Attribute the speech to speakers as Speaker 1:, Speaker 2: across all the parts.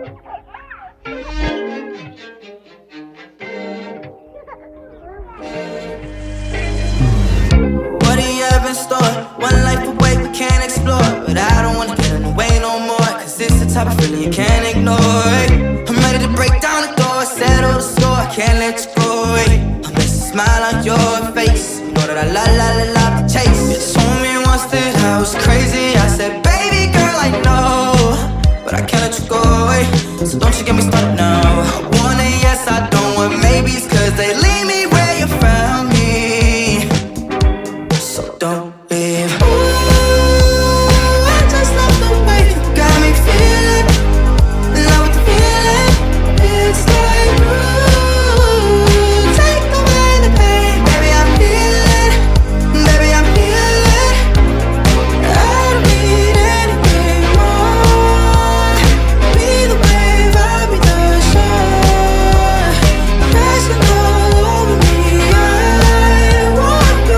Speaker 1: What do you have in store? One life away we can't explore, but I don't wanna get in the way no more, cause it's the type of feeling you can't ignore. I'm ready to break down the door, settle the score, I can't let you go. I miss a smile on your face, you know that I love the chase. You told me once that I was crazy, I said baby girl I know, but I can't let you go. So don't you get me started now. I want a yes, I don't want maybes, cause they leave me where you found me. So don't leave. Ooh, I just love the way you got me feeling. Love the feeling. It's like ooh, take away the pain. Baby, I'm healing. Baby, I'm healing. I don't need anything more. Be the wave, I'll be the shore. Crashing all over me. I want you.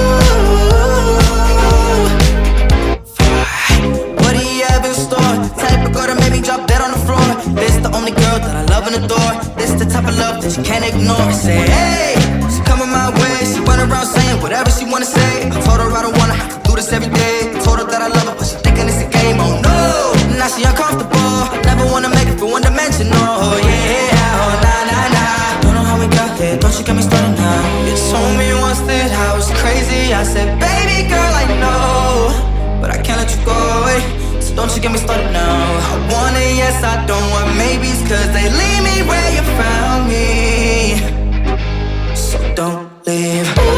Speaker 1: What do you have in store? Type of girl that made me drop dead on the floor. This the only girl that I love and adore. This the type of love that you can't ignore. Say hey, she coming my way. She run around saying whatever she wanna say. I told her I don't wanna have to do this every day. Told her that I love her, but she thinking it's a game. Oh no, now she uncomfortable. Never wanna make it feel one dimensional. Oh yeah, oh nah nah nah. Don't know how we got here. Don't you get me started now. You told me once that I was crazy. I said baby girl I know, but I can't let you go. So don't you get me started now. I want a yes, I don't want maybes, cause they leave me where you found me. So don't leave.